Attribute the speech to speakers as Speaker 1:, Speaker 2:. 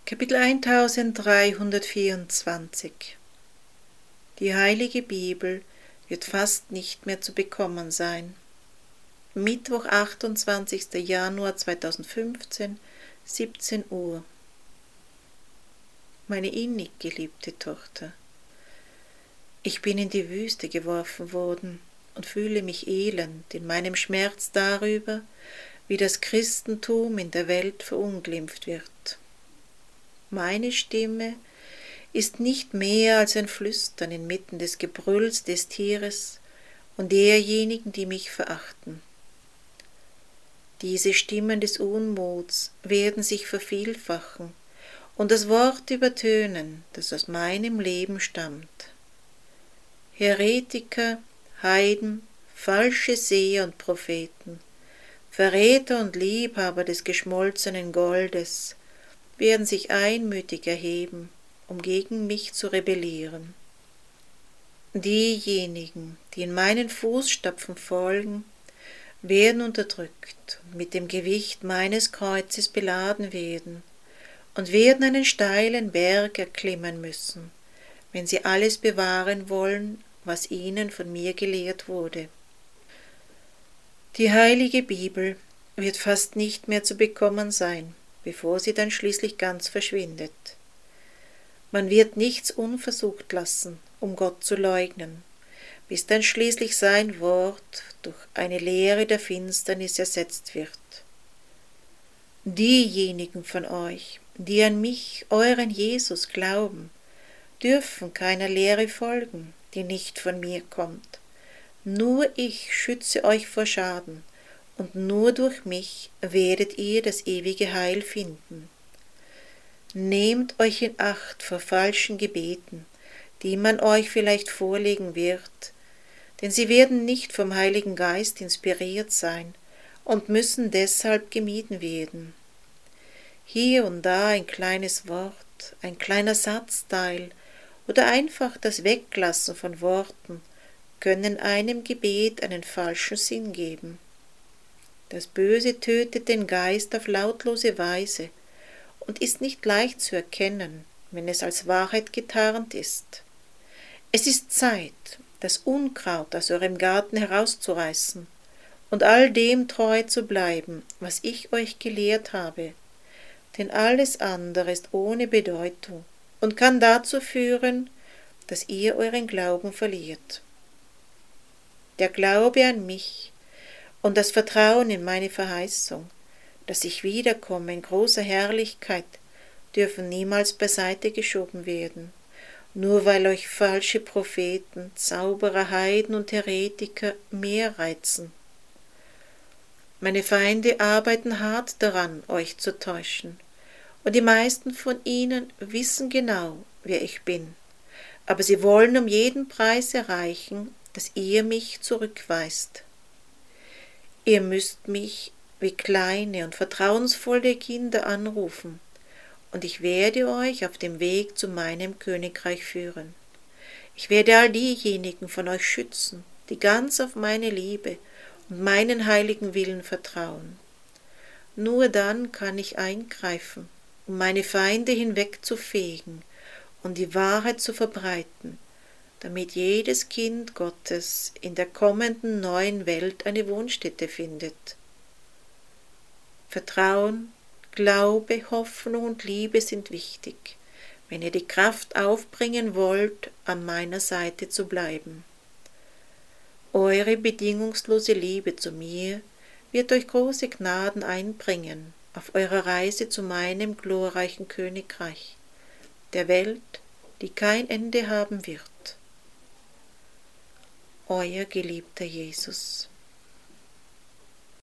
Speaker 1: Kapitel 1324. Die Heilige Bibel wird fast nicht mehr zu bekommen sein. Mittwoch, 28. Januar 2015, 17 Uhr. Meine innig geliebte Tochter, ich bin in die Wüste geworfen worden und fühle mich elend in meinem Schmerz darüber, wie das Christentum in der Welt verunglimpft wird. Meine Stimme ist nicht mehr als ein Flüstern inmitten des Gebrülls des Tieres und derjenigen, die mich verachten. Diese Stimmen des Unmuts werden sich vervielfachen und das Wort übertönen, das aus meinem Leben stammt. Heretiker, Heiden, falsche Seher und Propheten, Verräter und Liebhaber des geschmolzenen Goldes werden sich einmütig erheben, um gegen mich zu rebellieren. Diejenigen, die in meinen Fußstapfen folgen, werden unterdrückt und mit dem Gewicht meines Kreuzes beladen werden und werden einen steilen Berg erklimmen müssen, wenn sie alles bewahren wollen, was ihnen von mir gelehrt wurde. Die Heilige Bibel wird fast nicht mehr zu bekommen sein, bevor sie dann schließlich ganz verschwindet. Man wird nichts unversucht lassen, um Gott zu leugnen, bis dann schließlich sein Wort durch eine Lehre der Finsternis ersetzt wird. Diejenigen von euch, die an mich, euren Jesus, glauben, dürfen keiner Lehre folgen, die nicht von mir kommt. Nur ich schütze euch vor Schaden, und nur durch mich werdet ihr das ewige Heil finden. Nehmt euch in Acht vor falschen Gebeten, die man euch vielleicht vorlegen wird, denn sie werden nicht vom Heiligen Geist inspiriert sein und müssen deshalb gemieden werden. Hier und da ein kleines Wort, ein kleiner Satzteil oder einfach das Weglassen von Worten können einem Gebet einen falschen Sinn geben. Das Böse tötet den Geist auf lautlose Weise und ist nicht leicht zu erkennen, wenn es als Wahrheit getarnt ist. Es ist Zeit, das Unkraut aus eurem Garten herauszureißen und all dem treu zu bleiben, was ich euch gelehrt habe, denn alles andere ist ohne Bedeutung und kann dazu führen, dass ihr euren Glauben verliert. Der Glaube an mich und das Vertrauen in meine Verheißung, dass ich wiederkomme in großer Herrlichkeit, dürfen niemals beiseite geschoben werden, nur weil euch falsche Propheten, Zauberer, Heiden und Heretiker mehr reizen. Meine Feinde arbeiten hart daran, euch zu täuschen, und die meisten von ihnen wissen genau, wer ich bin, aber sie wollen um jeden Preis erreichen, dass ihr mich zurückweist. Ihr müsst mich wie kleine und vertrauensvolle Kinder anrufen, und ich werde euch auf dem Weg zu meinem Königreich führen. Ich werde all diejenigen von euch schützen, die ganz auf meine Liebe und meinen heiligen Willen vertrauen. Nur dann kann ich eingreifen, um meine Feinde hinwegzufegen und die Wahrheit zu verbreiten, damit jedes Kind Gottes in der kommenden neuen Welt eine Wohnstätte findet. Vertrauen, Glaube, Hoffnung und Liebe sind wichtig, wenn ihr die Kraft aufbringen wollt, an meiner Seite zu bleiben. Eure bedingungslose Liebe zu mir wird euch große Gnaden einbringen auf eurer Reise zu meinem glorreichen Königreich, der Welt, die kein Ende haben wird. Euer geliebter Jesus.